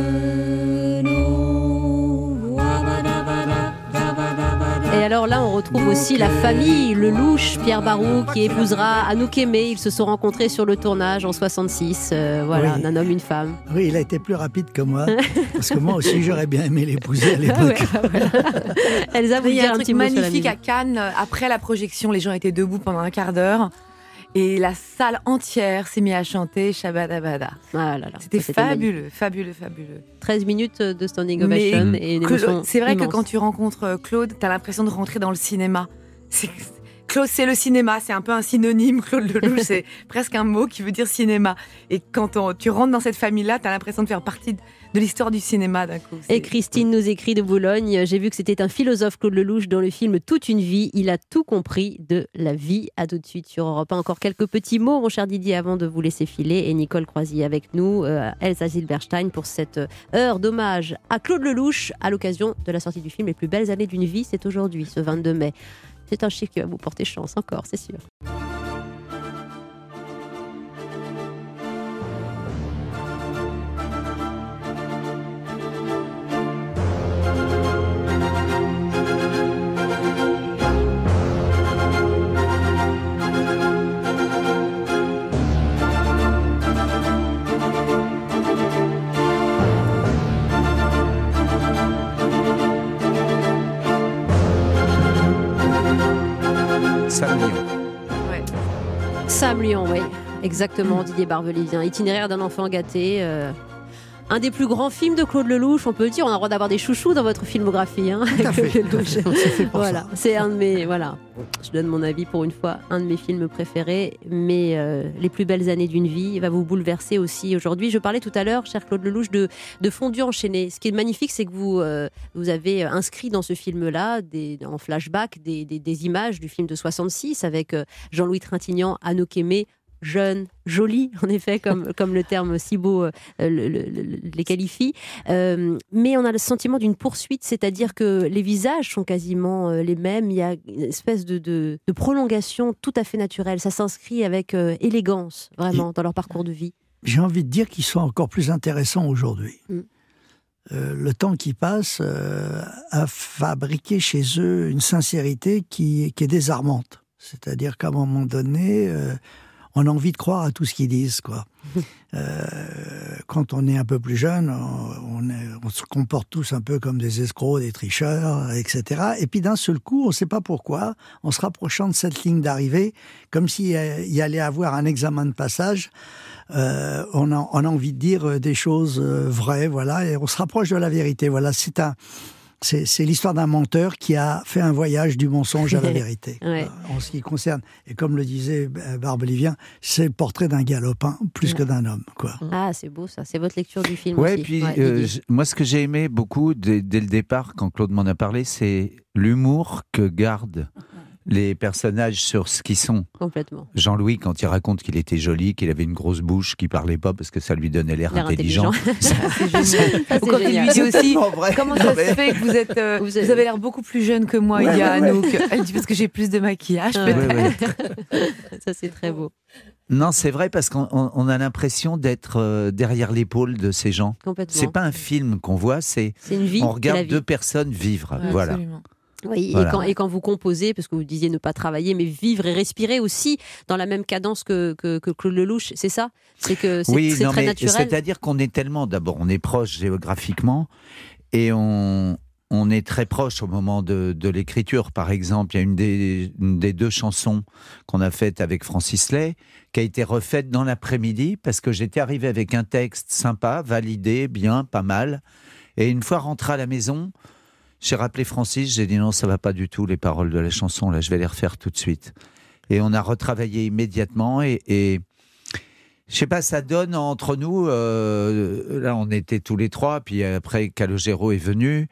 J: nos voix badabada, dabadabada.
B: Et alors là, on retrouve aussi la famille Lelouch, Pierre Barou qui épousera Anouk Aimée. Ils se sont rencontrés sur le tournage en soixante-six. Euh, voilà,
C: oui.
B: Un homme, une femme.
C: Oui, il a été plus rapide que moi. Parce que moi aussi, j'aurais bien aimé l'épouser à l'époque.
B: Ah ouais, bah voilà. Elsa, vous
E: il y
B: dire
E: a un
B: un
E: truc
B: petit mot sur la
E: magnifique
B: musique.
E: à Cannes. Après la projection, les gens étaient debout pendant un quart d'heure. Et la salle entière s'est mise à chanter Shabadabada.
B: Ah là là,
E: c'était
B: ça,
E: fabuleux,
B: magnifique.
E: fabuleux, fabuleux.
B: treize minutes de standing ovation
E: Mais
B: et une émotion
E: C'est vrai
B: immense.
E: que quand tu rencontres Claude, tu as l'impression de rentrer dans le cinéma. C'est... Claude, c'est le cinéma, c'est un peu un synonyme. Claude Lelouch, c'est presque un mot qui veut dire cinéma. Et quand on, tu rentres dans cette famille-là, tu as l'impression de faire partie de, de l'histoire du cinéma d'un coup. C'est...
B: Et Christine nous écrit de Boulogne, j'ai vu que c'était un philosophe, Claude Lelouch, dans le film Toute une vie. Il a tout compris de la vie. À tout de suite sur Europe un. Encore quelques petits mots, mon cher Didier, avant de vous laisser filer. Et Nicole Croisy avec nous, euh, Elsa Zilberstein, pour cette heure d'hommage à Claude Lelouch à l'occasion de la sortie du film Les plus belles années d'une vie. C'est aujourd'hui, ce vingt-deux mai. C'est un chiffre qui va vous porter chance encore, c'est sûr.
I: Sam Lyon.
E: Ouais.
B: Sam Lyon, oui, exactement, Didier Barbelivien. Itinéraire d'un enfant gâté. Euh... Un des plus grands films de Claude Lelouch, on peut le dire. On a le droit d'avoir des chouchous dans votre filmographie. Hein,
C: Tout à fait.
B: Claude Lelouch.
C: C'est fait pour
B: Voilà,
C: ça.
B: c'est un de mes. Voilà, je donne mon avis pour une fois. Un de mes films préférés, mais euh, Les plus belles années d'une vie va vous bouleverser aussi aujourd'hui. Je parlais tout à l'heure, cher Claude Lelouch, de, de Fondu enchaîné. Ce qui est magnifique, c'est que vous, euh, vous avez inscrit dans ce film-là, des, en flashback, des, des, des images du film de soixante-six avec euh, Jean-Louis Trintignant, Anouk Aimée, jeune, jolie, en effet, comme, comme le terme si beau euh, le, le, le, les qualifie. Euh, mais on a le sentiment d'une poursuite, c'est-à-dire que les visages sont quasiment euh, les mêmes. Il y a une espèce de, de, de prolongation tout à fait naturelle. Ça s'inscrit avec euh, élégance, vraiment, dans leur parcours de vie.
C: J'ai envie de dire qu'ils sont encore plus intéressants aujourd'hui.
B: Mm.
C: Euh, le temps qui passe euh, a fabriqué chez eux une sincérité qui, qui est désarmante. C'est-à-dire qu'à un moment donné, euh, on a envie de croire à tout ce qu'ils disent, quoi. Euh, quand on est un peu plus jeune, on, on, est, on se comporte tous un peu comme des escrocs, des tricheurs, et cetera. Et puis d'un seul coup, on ne sait pas pourquoi, en se rapprochant de cette ligne d'arrivée, comme s'il y allait avoir un examen de passage, euh, on, a, on a envie de dire des choses vraies, voilà, et on se rapproche de la vérité. Voilà, c'est un... C'est, c'est l'histoire d'un menteur qui a fait un voyage du mensonge à la vérité,
B: Ouais.
C: euh, en ce qui concerne. Et comme le disait Barbelivien, c'est le portrait d'un galopin plus que d'un homme, quoi.
B: Ah, c'est beau ça, c'est votre lecture du film
I: Ouais,
B: aussi.
I: puis
B: Ouais,
I: euh,
B: Didier.
I: je- moi, ce que j'ai aimé beaucoup dès, dès le départ, quand Claude m'en a parlé, c'est l'humour que gardent les personnages sur ce qu'ils sont.
B: Complètement.
I: Jean-Louis, quand il raconte qu'il était joli, qu'il avait une grosse bouche, qu'il parlait pas parce que ça lui donnait l'air,
B: L'air
I: intelligent.
B: intelligent.
E: C'est génial.
B: Ça,
E: Ou
B: c'est
E: quand il
B: génial.
E: lui dit aussi,
I: Tellement vrai.
E: comment
I: Non,
E: ça
I: mais-
E: se fait que vous êtes, euh,
B: Vous
E: vous,
B: êtes-
E: avez l'air beaucoup plus jeune que moi, il dit à Anouk. Elle dit parce que j'ai plus de maquillage,
B: Ouais,
E: peut-être.
I: Ouais, ouais.
B: Ça, c'est très beau.
I: Non, c'est vrai parce qu'on on- on a l'impression d'être euh, derrière l'épaule de ces gens.
B: Complètement.
I: C'est pas un film qu'on voit, c'est
B: C'est une vie.
I: on
B: c'est
I: regarde
B: la vie.
I: deux personnes vivre.
E: Ouais,
I: Voilà.
E: absolument.
B: Oui,
I: Voilà.
B: et, quand, et quand vous composez, parce que vous disiez ne pas travailler, mais vivre et respirer aussi dans la même cadence que, que, que Claude Lelouch, c'est ça? C'est que c'est,
I: Oui,
B: c'est
I: non,
B: très
I: mais
B: naturel.
I: c'est-à-dire qu'on est tellement, d'abord, on est proche géographiquement et on, on est très proche au moment de, de l'écriture. Par exemple, il y a une des, une des deux chansons qu'on a faites avec Francis Lay qui a été refaite dans l'après-midi parce que j'étais arrivé avec un texte sympa, validé, bien, pas mal. Et une fois rentré à la maison, j'ai rappelé Francis, j'ai dit non, ça va pas du tout les paroles de la chanson, là je vais les refaire tout de suite. Et on a retravaillé immédiatement et, et je sais pas, ça donne entre nous, euh, là on était tous les trois, puis après Calogero est venu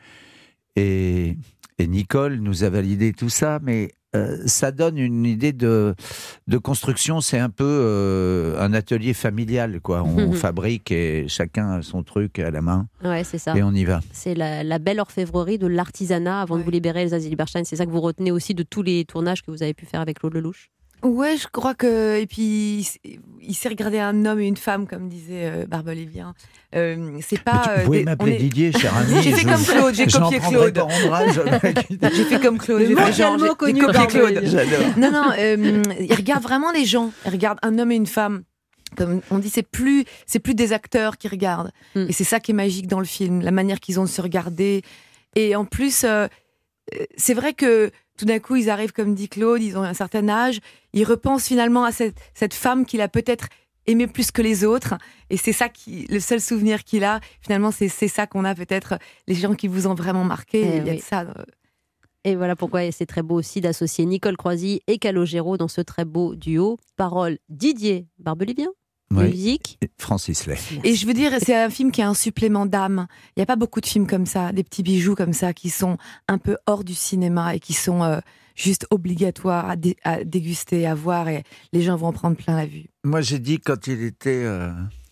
I: et, et Nicole nous a validé tout ça, mais euh, ça donne une idée de, de construction, c'est un peu euh, un atelier familial, quoi. On fabrique et chacun a son truc à la main
B: Ouais, c'est ça.
I: et on y va.
B: C'est la, la belle orfèvrerie de l'artisanat avant de
E: Ouais.
B: vous libérer, Elsa Zilberstein. C'est ça que vous retenez aussi de tous les tournages que vous avez pu faire avec Claude Lelouch?
E: Ouais, je crois que. Et puis, il s- il s'est regardé un homme et une femme, comme disait euh, Barbelivien. Euh, c'est
I: Mais
E: pas.
I: tu
E: euh,
I: pouvais
E: des-
I: m'appeler
E: on est-
I: Didier, cher ami.
E: J'ai fait
I: je-
E: comme Claude, j'ai
I: je
E: copié
I: n'en prendrai
E: Claude.
I: pas ombrage, mec.
E: J'ai fait comme Claude, j'ai fait genre, j'ai- j'ai
B: connu
E: copié
B: par
E: Claude.
B: Barbelivien.
I: J'adore.
E: Non, non, euh, il regarde vraiment les gens. Il regarde un homme et une femme. Comme on dit, c'est plus, c'est plus des acteurs qui regardent.
B: Mm.
E: Et c'est ça qui est magique dans le film, la manière qu'ils ont de se regarder. Et en plus, euh, euh, c'est vrai que tout d'un coup, ils arrivent, comme dit Claude, ils ont un certain âge. Ils repensent finalement à cette, cette femme qu'il a peut-être aimée plus que les autres. Et c'est ça qui, le seul souvenir qu'il a. Finalement, c'est, c'est ça qu'on a peut-être, les gens qui vous ont vraiment marqué.
B: Eh
E: il y a
B: oui.
E: de ça. euh,
B: Et voilà pourquoi c'est très beau aussi d'associer Nicole Croisy et Calogero dans ce très beau duo. Paroles Didier Barbelivien,
I: Oui.
B: musique
I: Francis Lay.
E: Et je veux dire, c'est un film qui a un supplément d'âme. Il n'y a pas beaucoup de films comme ça, des petits bijoux comme ça, qui sont un peu hors du cinéma et qui sont euh, juste obligatoires à, dé- à déguster, à voir, et les gens vont en prendre plein la vue.
I: Moi, j'ai dit quand il était... euh,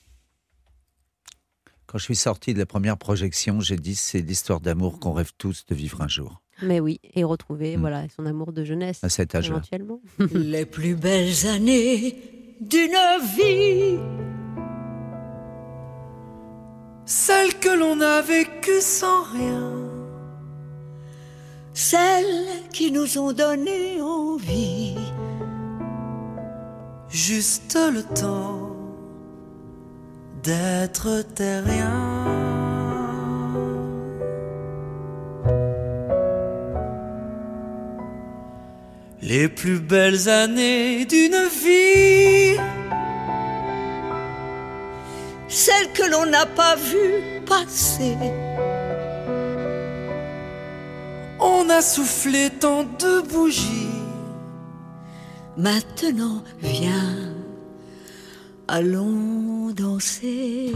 I: Quand je suis sorti de la première projection, j'ai dit c'est l'histoire d'amour qu'on rêve tous de vivre un jour.
B: Mais oui, et retrouver
I: Mm.
B: voilà, son amour de jeunesse.
I: À cet âge-là.
B: Éventuellement.
J: Les plus belles années d'une vie,
D: Celles que l'on a vécues sans rien,
J: celles qui nous ont donné envie,
D: juste le temps d'être terrien. Les plus belles années d'une vie,
J: celles que l'on n'a pas vues passer,
D: on a soufflé tant de bougies.
J: maintenant viens, allons danser.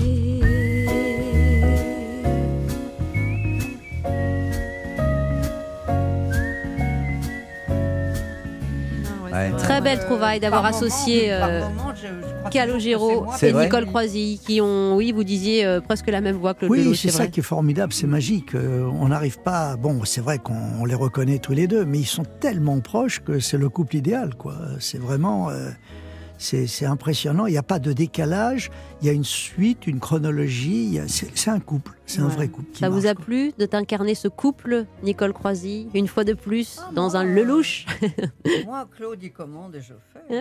I: Ouais.
B: Très belle trouvaille d'avoir
G: Par moment,
B: associé
G: par
B: euh,
G: moment, je- je crois
B: Calogero
G: toujours que
I: C'est
B: et
I: vrai
B: Nicole Croisy, qui ont, oui, vous disiez euh, presque la même voix que le
C: Oui,
B: Lelouch,
C: c'est ça
B: vrai.
C: qui est formidable, c'est magique. Euh, on n'arrive pas. Bon, c'est vrai qu'on on les reconnaît tous les deux, mais ils sont tellement proches que c'est le couple idéal, quoi. C'est vraiment. euh, c'est c'est impressionnant. Il n'y a pas de décalage. Il y a une suite, une chronologie. il y a- C'est c'est un couple. C'est un
B: Ouais.
C: vrai couple. qui
B: Ça vous
C: marche,
B: a
C: quoi.
B: plu de t'incarner ce couple, Nicole Croisy, une fois de plus,
G: Ah,
B: dans
G: moi,
B: un
G: euh,
B: Lelouch?
G: Moi, Claude, il commande et je fais.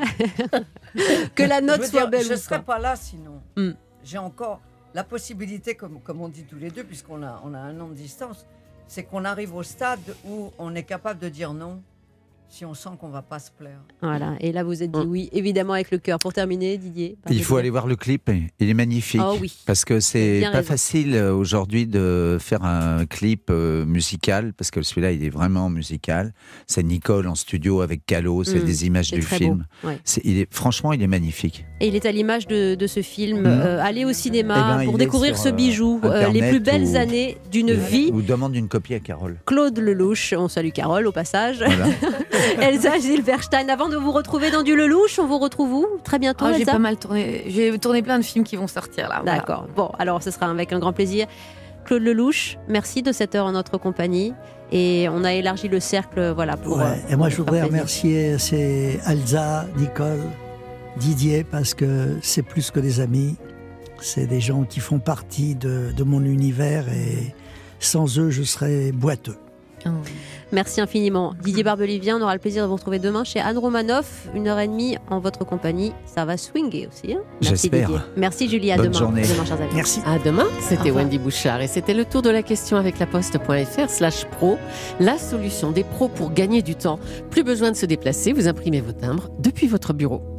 B: Que la
G: Je
B: note
G: veux
B: soit
G: dire,
B: belle
G: je
B: ou
G: ne serais
B: pas.
G: pas là sinon.
B: Mm.
G: J'ai encore la possibilité, comme, comme on dit tous les deux, puisqu'on a, on a un an de distance, c'est qu'on arrive au stade où on est capable de dire non si on sent qu'on ne va pas se plaire.
B: Voilà, et là vous êtes dit oui, évidemment avec le cœur. Pour terminer, Didier.
I: Il faut aller voir le clip, il est magnifique.
B: Oh oui.
I: Parce que
B: Vous avez
I: c'est
B: bien
I: pas
B: raison.
I: facile euh, aujourd'hui de faire un clip euh, musical, parce que celui-là, il est vraiment musical. C'est Nicole en studio avec Calo, c'est
B: Mm,
I: des images
B: c'est
I: du
B: très
I: film.
B: beau, ouais.
I: C'est, il est, franchement, il est magnifique.
B: Et il est à l'image de, de ce film.
I: Mm.
B: Euh, allez au cinéma
I: Eh ben,
B: pour
I: il est
B: découvrir
I: sur,
B: ce
I: euh,
B: bijou, euh, les
I: Internet
B: plus belles
I: ou-
B: années d'une
I: Euh,
B: vie.
I: Ou demande une copie à Carole.
B: Claude Lelouch, on salue Carole au passage.
I: Voilà.
B: Elsa Zilberstein, avant de vous retrouver dans du Lelouch, on vous retrouve où très bientôt,
E: Ah, j'ai
B: Elsa
E: pas mal tourné. J'ai tourné plein de films qui vont sortir là. voilà.
B: D'accord. Bon, alors ce sera avec un grand plaisir. Claude Lelouch, merci de cette heure en notre compagnie. Et on a élargi le cercle, voilà, pour.
C: Ouais,
B: euh,
C: et moi,
B: pour
C: je
B: vous
C: voudrais
B: faire plaisir.
C: remercier c'est Elsa, Nicole, Didier, parce que c'est plus que des amis. C'est des gens qui font partie de, de mon univers et sans eux, je serais boiteux.
E: Oh.
B: Merci infiniment. Didier Barbelivien, on aura le plaisir de vous retrouver demain chez Anne Romanoff, une heure et demie en votre compagnie. Ça va swinguer aussi. Hein. Merci
I: J'espère.
B: Didier. Merci Julie, à
I: Bonne
B: demain.
I: journée.
B: À demain, chers amis.
C: Merci.
F: À demain, c'était
B: Au revoir.
F: Wendy Bouchard et c'était le tour de la question avec la poste.fr slash pro, la solution des pros pour gagner du temps. Plus besoin de se déplacer, vous imprimez vos timbres depuis votre bureau.